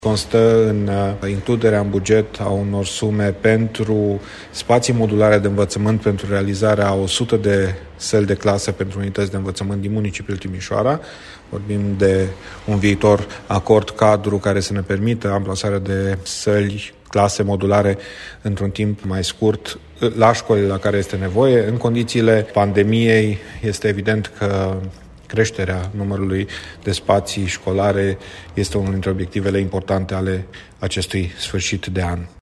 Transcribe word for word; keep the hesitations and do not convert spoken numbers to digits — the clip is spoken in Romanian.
Constă în includerea în buget a unor sume pentru spații modulare de învățământ pentru realizarea a o sută de săli de clasă pentru unități de învățământ din municipiul Timișoara. Vorbim de un viitor acord cadru care să ne permită amplasarea de săli, clase modulare într-un timp mai scurt la școlile la care este nevoie. În condițiile pandemiei este evident că creșterea numărului de spații școlare este unul dintre obiectivele importante ale acestui sfârșit de an.